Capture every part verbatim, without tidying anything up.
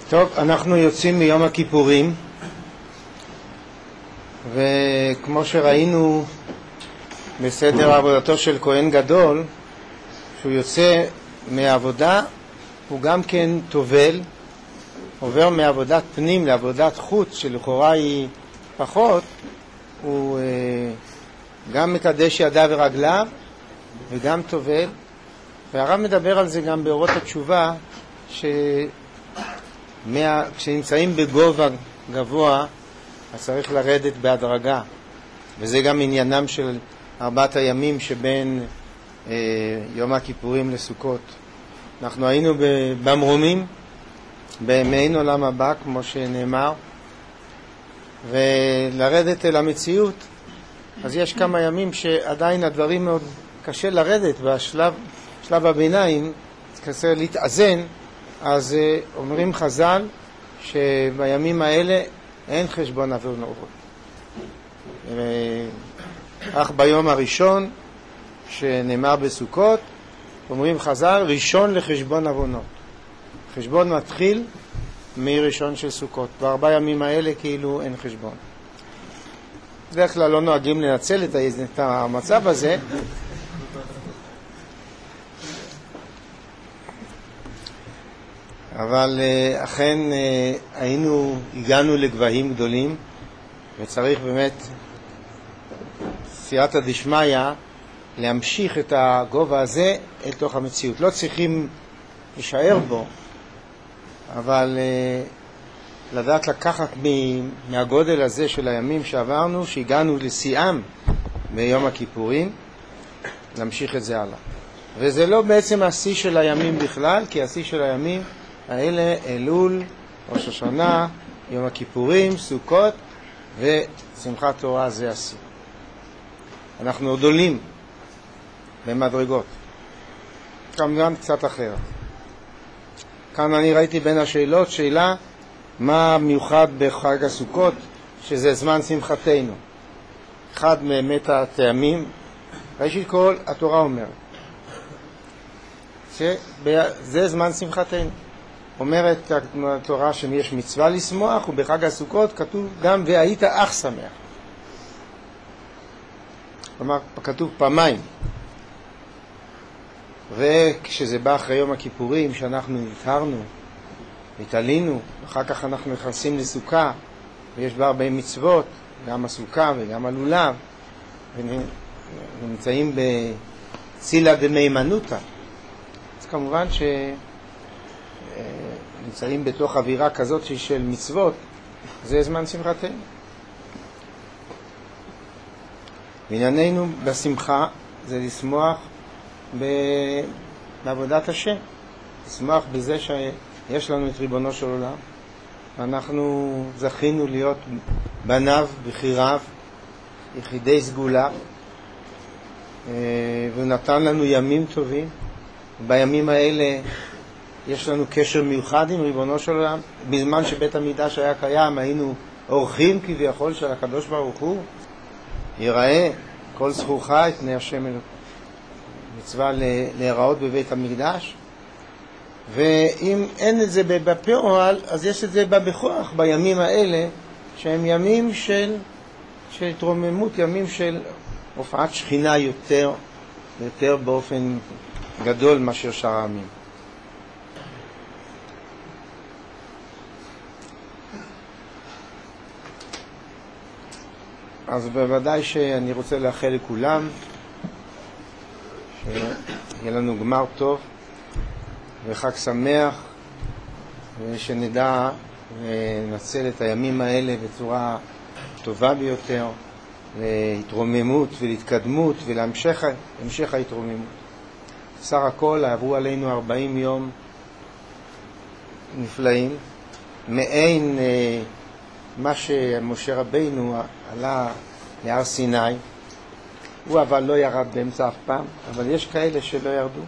טוב, אנחנו יוצאים מיום הכיפורים, וכמו שראינו בסדר עבודתו של כהן גדול, שהוא יוצא מהעבודה, הוא גם כן טובל, עובר מעבודת פנים לעבודת חוץ, שלכאורה היא פחות, הוא אה, גם מקדש ידיו ורגליו, וגם טובל, והרב מדבר על זה גם באורות התשובה, ש... מה... כשנמצאים בגובה גבוה, אז צריך לרדת בהדרגה, וזה גם עניינם של ארבעת הימים שבין אה, יום הכיפורים לסוכות. אנחנו היינו במרומים, במעין עולם הבא, כמו שנאמר, ולרדת אל המציאות, אז יש כמה ימים שעדיין הדברים מאוד קשה לרדת, בשלב שלב הביניים, קשה להתאזן, אז אומרים חז"ל שבימים האלה אין חשבון עוונות. אך ביום הראשון שנאמר בסוכות, אומרים חז"ל, ראשון לחשבון עוונות. חשבון מתחיל מראשון של סוכות. בארבע ימים האלה כאילו אין חשבון. בדרך כלל לא נוהגים לנצל את המצב הזה, אבל אכן היינו, הגענו לגבהים גדולים, וצריך באמת סייעתא דשמיא להמשיך את הגובה הזה אל תוך המציאות. לא צריכים להישאר בו, אבל לדעת לקחת מהגודל הזה של הימים שעברנו, שהגענו לשיאם ביום הכיפורים, להמשיך את זה הלאה. וזה לא בעצם השיא של הימים בכלל, כי השיא של הימים האלה אלול, ראש השנה, יום הכיפורים, סוכות ושמחת תורה, זה השיא. אנחנו עוד עולים במדרגות, כמובן קצת אחרת. כאן אני ראיתי בין השאלות שאלה מה מיוחד בחג הסוכות, שזה זמן שמחתנו. אחד מאמת הטעמים, ראשית כל התורה אומרת שזה זמן שמחתנו. אומרת התורה שיש מצווה לשמוח, ובחג הסוכות כתוב גם והיית אך שמח. כלומר, כתוב פעמיים. וכשזה בא אחרי יום הכיפורים, שאנחנו נתהרנו, התעלינו, אחר כך אנחנו נכנסים לסוכה, ויש בה הרבה מצוות, גם הסוכה וגם הלולב, ונמצאים בצילה דמיימנותא. אז כמובן שנמצאים בתוך אווירה כזאת של מצוות, זה זמן שמחתנו. בענייננו בשמחה זה לשמוח בעבודת השם, לשמוח בזה שיש לנו את ריבונו של עולם, ואנחנו זכינו להיות בניו, בחיריו, יחידי סגולה, והוא נתן לנו ימים טובים. בימים האלה יש לנו קשר מיוחד עם ריבונו של עולם. בזמן שבית המקדש היה קיים היינו אורחים כביכול של הקדוש ברוך הוא, יראה כל זכורך את פני השם אלוקים. מצווה להיראות בבית המקדש, ואם אין את זה בפועל, אז יש את זה בכוח בימים האלה, שהם ימים של, של התרוממות, ימים של הופעת שכינה יותר, יותר באופן גדול מאשר שאר העמים. אז בוודאי שאני רוצה לאחל לכולם שיהיה לנו גמר טוב וחג שמח, ושנדע לנצל את הימים האלה בצורה טובה ביותר, להתרוממות ולהתקדמות ולהמשך המשך ההתרוממות. סך הכל עברו עלינו ארבעים יום נפלאים, מעין מה שמשה רבינו עלה להר סיני. הוא אבל לא ירד באמצע אף פעם, אבל יש כאלה שלא ירדו.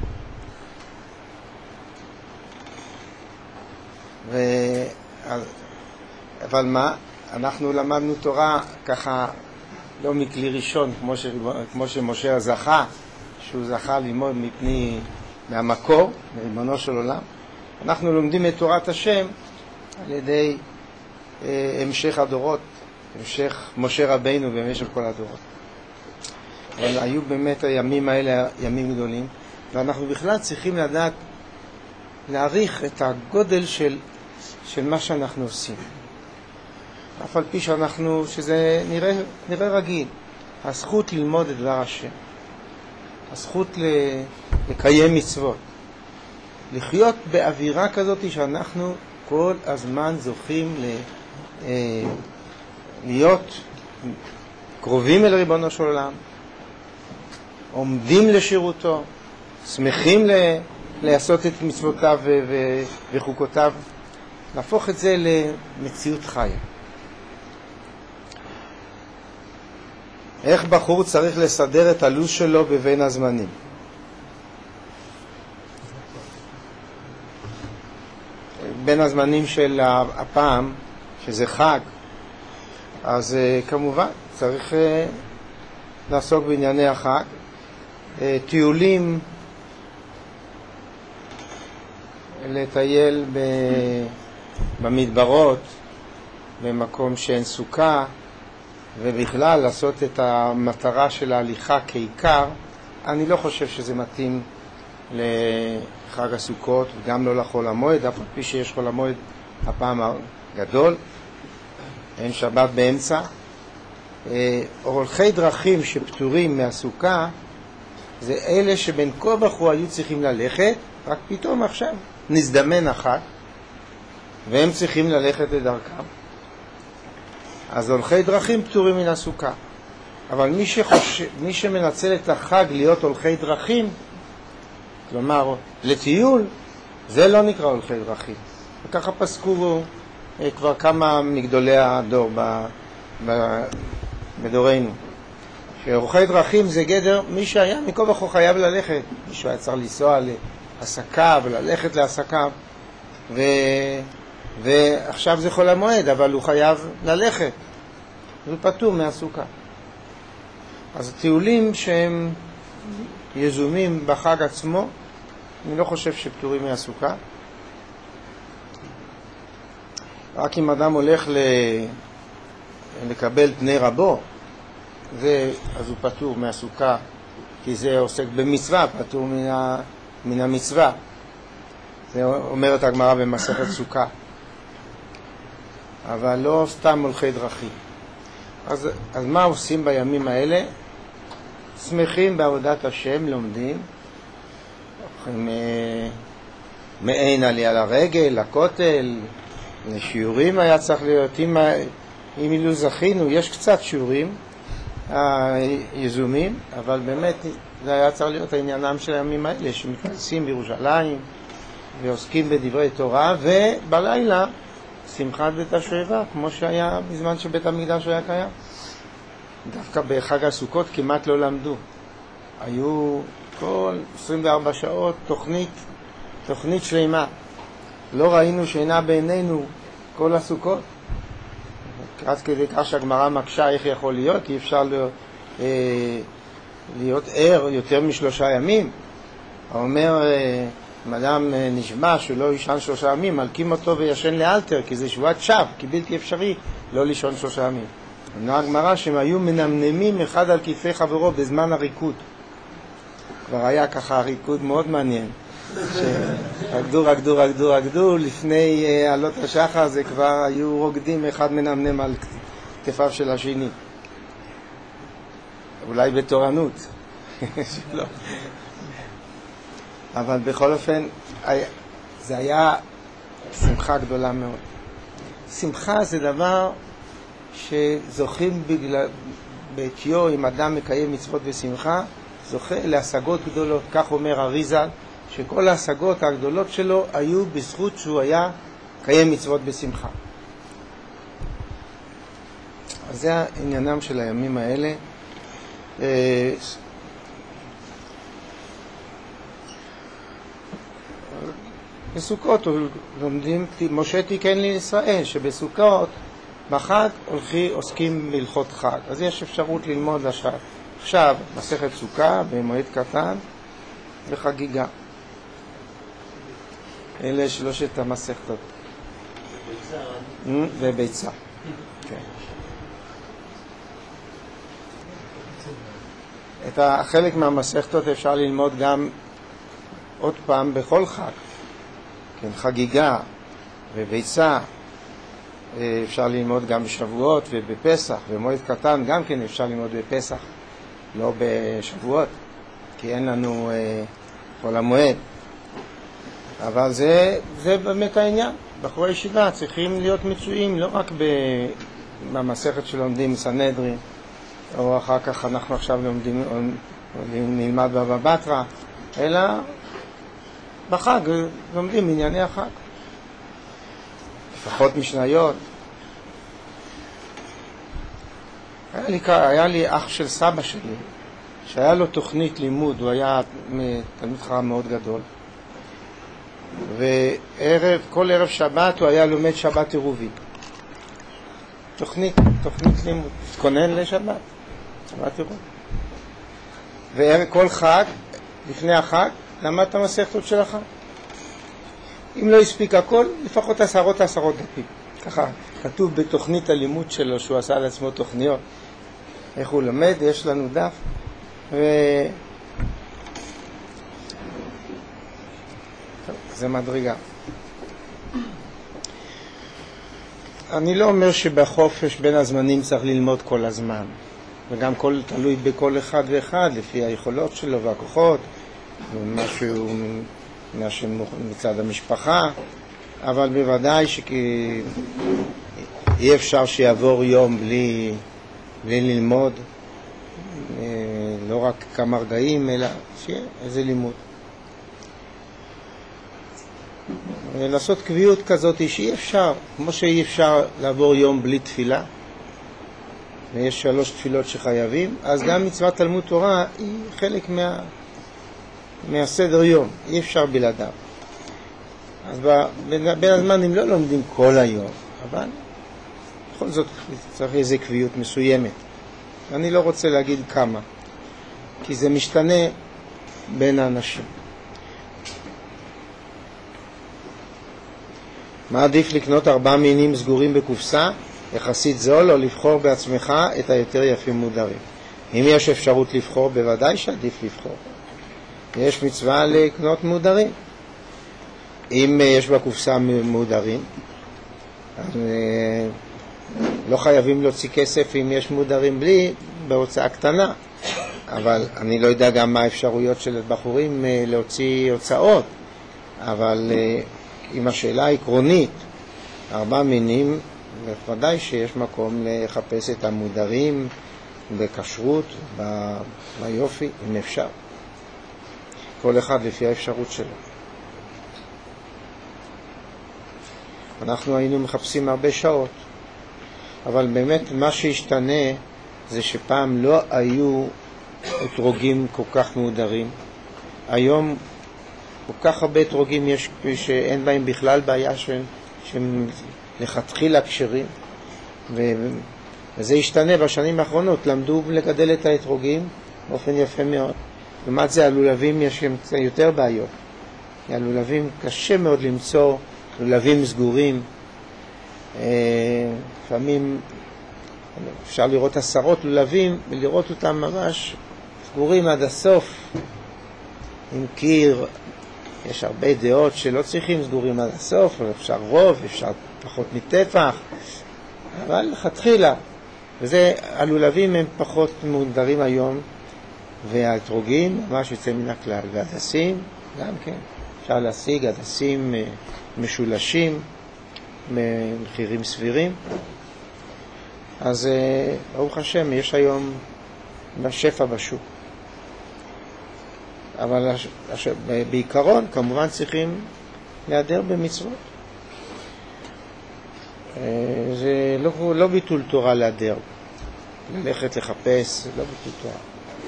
ו... אבל מה? אנחנו למדנו תורה ככה לא מכלי ראשון, כמו, ש... כמו שמשה זכה, שהוא זכה ללמוד מפני מהמקור, מריבונו של עולם. אנחנו לומדים את תורת השם על ידי אה, המשך הדורות, המשך משה רבינו במשך כל הדורות. אבל היו באמת הימים האלה ימים גדולים, ואנחנו בכלל צריכים לדעת להעריך את הגודל של, של מה שאנחנו עושים. אף על פי שאנחנו, שזה נראה, נראה רגיל, הזכות ללמוד את דבר השם, הזכות לקיים מצוות, לחיות באווירה כזאת שאנחנו כל הזמן זוכים ל, אה, להיות קרובים אל ריבונו של עולם, עומדים לשירותו, שמחים ל, לעשות את מצוותיו ו, ו, וחוקותיו, להפוך את זה למציאות חיה. איך בחור צריך לסדר את הלו"ז שלו בבין הזמנים? בין הזמנים של הפעם, שזה חג, אז כמובן צריך לעסוק בענייני החג. טיולים, לטייל במדברות, במקום שאין סוכה, ובכלל לעשות את המטרה של ההליכה כעיקר. אני לא חושב שזה מתאים לחג הסוכות, וגם לא לחול המועד, אף על פי שיש חול המועד הפעם הגדול, אין שבת באמצע. הולכי דרכים שפטורים מהסוכה זה אלה שבין כה וכה היו צריכים ללכת, רק פתאום עכשיו נזדמן החג והם צריכים ללכת לדרכם, אז הולכי דרכים פטורים מן הסוכה. אבל מי, שחוש... מי שמנצל את החג להיות הולכי דרכים, כלומר לטיול, זה לא נקרא הולכי דרכים. וככה פסקו כבר כמה מגדולי הדור ב... ב... בדורנו, שהולכי דרכים זה גדר מי שהיה מכל וכה חייב ללכת. מישהו היה צריך לנסוע לעסקיו וללכת לעסקיו, ו... ועכשיו זה חול המועד, אבל הוא חייב ללכת, הוא פטור מהסוכה. אז טיולים שהם יזומים בחג עצמו, אני לא חושב שפטורים מהסוכה. רק אם אדם הולך ל... לקבל פני רבו, זה, אז הוא פטור מהסוכה, כי זה עוסק במצווה, פטור מן, ה... מן המצווה. זה אומרת הגמרא במסכת סוכה. אבל לא סתם הולכי דרכים. אז, אז מה עושים בימים האלה? שמחים בעבודת השם, לומדים, הולכים מעין עלייה לרגל, לכותל, לשיעורים היה צריך להיות. אם, אם אילו זכינו, יש קצת שיעורים יזומים, אבל באמת זה היה צריך להיות העניינם של הימים האלה, שמתכנסים בירושלים ועוסקים בדברי תורה, ובלילה שמחת בית השואבה, כמו שהיה בזמן שבית המקדש היה קיים. דווקא בחג הסוכות כמעט לא למדו. היו כל עשרים וארבע שעות תוכנית, תוכנית שלמה. לא ראינו שינה בעינינו כל הסוכות. עד כדי כך שהגמרא מקשה איך יכול להיות, כי אפשר להיות, אה, להיות ער יותר משלושה ימים. אומר, אה, אם אדם נשבע שהוא לא ישן שלושה ימים, מלקים אותו וישן לאלתר, כי זה שבועת שווא, כי בלתי אפשרי לא לישון שלושה ימים. אמרה הגמרא שהם היו מנמנמים אחד על כתפי חברו בזמן הריקוד. כבר היה ככה ריקוד מאוד מעניין. שרקדו, רקדו, רקדו, רקדו, לפני uh, עלות השחר זה כבר היו רוקדים אחד מנמנם על כתפיו של השני. אולי בתורנות. שלא. אבל בכל אופן, זה היה שמחה גדולה מאוד. שמחה זה דבר שזוכים בגלל, בעטיו, אם אדם מקיים מצוות בשמחה, זוכה להשגות גדולות. כך אומר אריז"ל, שכל ההשגות הגדולות שלו היו בזכות שהוא היה קיים מצוות בשמחה. אז זה העניינם של הימים האלה. בסוכות לומדים, משה תיקן לישראל, שבסוכות בחג הולכי עוסקים בהלכות חג. אז יש אפשרות ללמוד עכשיו, עכשיו מסכת סוכה במועד קטן וחגיגה. אלה שלושת המסכתות. וביצה. כן. את החלק מהמסכתות אפשר ללמוד גם עוד פעם בכל חג. כן, חגיגה וביצה אפשר ללמוד גם בשבועות ובפסח, ומועד קטן גם כן אפשר ללמוד בפסח, לא בשבועות, כי אין לנו אה, כל המועד. אבל זה, זה באמת העניין. בחורי ישיבה צריכים להיות מצויים לא רק במסכת שלומדים סנהדרין, או אחר כך אנחנו עכשיו לומדים, נלמד בבא בתרא, אלא בחג לומדים ענייני החג. לפחות משניות. היה לי, היה לי אח של סבא שלי, שהיה לו תוכנית לימוד, הוא היה תלמיד חכם מאוד גדול. וערב, כל ערב שבת הוא היה לומד שבת עירובין. תוכנית, תוכנית לימוד, תתכונן לשבת, שבת עירובין. וכל חג, לפני החג, למד את המסכתות של החג. אם לא הספיק הכל, לפחות עשרות עשרות דפים. ככה כתוב בתוכנית הלימוד שלו, שהוא עשה לעצמו תוכניות. איך הוא לומד, יש לנו דף. ו... זה מדרגה. אני לא אומר שבחופש בין הזמנים צריך ללמוד כל הזמן. וגם כל, תלוי בכל אחד ואחד, לפי היכולות שלו והכוחות, ומשהו... מצד המשפחה, אבל בוודאי שאי אפשר שיעבור יום בלי, בלי ללמוד, לא רק כמה רגעים, אלא שיהיה איזה לימוד. לעשות קביעות כזאת שאי אפשר, כמו שאי אפשר לעבור יום בלי תפילה, ויש שלוש תפילות שחייבים, אז גם מצוות תלמוד תורה היא חלק מה... מהסדר יום, אי אפשר בלעדיו. אז בין, בין הזמנים לא לומדים כל היום, אבל בכל זאת צריך איזו קביעות מסוימת. אני לא רוצה להגיד כמה, כי זה משתנה בין האנשים. מה עדיף לקנות ארבעה מינים סגורים בקופסה, יחסית זול, או לבחור בעצמך את היותר יפים מודרים? אם יש אפשרות לבחור, בוודאי שעדיף לבחור. יש מצווה לקנות מודרים. אם יש בקופסה מודרים, אז לא חייבים להוציא כסף אם יש מודרים בלי, בהוצאה קטנה. אבל אני לא יודע גם מה האפשרויות של בחורים להוציא הוצאות. אבל אם השאלה העקרונית, ארבע מינים, ודאי שיש מקום לחפש את המודרים בכשרות, ב... ביופי, אם אפשר. כל אחד לפי האפשרות שלו. אנחנו היינו מחפשים הרבה שעות, אבל באמת מה שהשתנה זה שפעם לא היו אתרוגים כל כך מודרים. היום כל כך הרבה אתרוגים יש שאין בהם בכלל בעיה שהם לכתחילה כשרים, וזה השתנה בשנים האחרונות. למדו לגדל את האתרוגים באופן יפה מאוד. לעומת זה הלולבים יש יותר בעיות. הלולבים קשה מאוד למצוא לולבים סגורים. לפעמים אפשר לראות עשרות לולבים ולראות אותם ממש סגורים עד הסוף עם קיר. יש הרבה דעות שלא צריכים סגורים עד הסוף, אבל אפשר רוב, אפשר פחות מטפח, אבל לכתחילה. וזה, הלולבים הם פחות מודרים היום, והאתרוגים ממש יוצא מן הכלל. והדסים גם כן, אפשר להשיג הדסים משולשים במחירים סבירים. אז ברוך השם, יש היום שפע בשוק. אבל בעיקרון כמובן צריכים להיעדר במצוות. זה לא, לא ביטול תורה להיעדר, ללכת לחפש, לא ביטול תורה.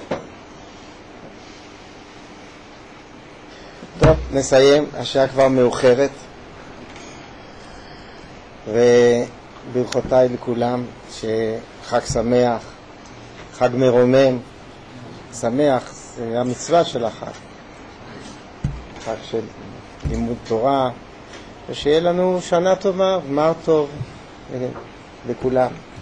טוב, נסיים, השעה כבר מאוחרת, וברכותיי לכולם, שחג שמח, חג מרומם, שמח, זה המצווה של החג, חג של לימוד תורה, ושיהיה לנו שנה טובה, גמר טוב לכולם.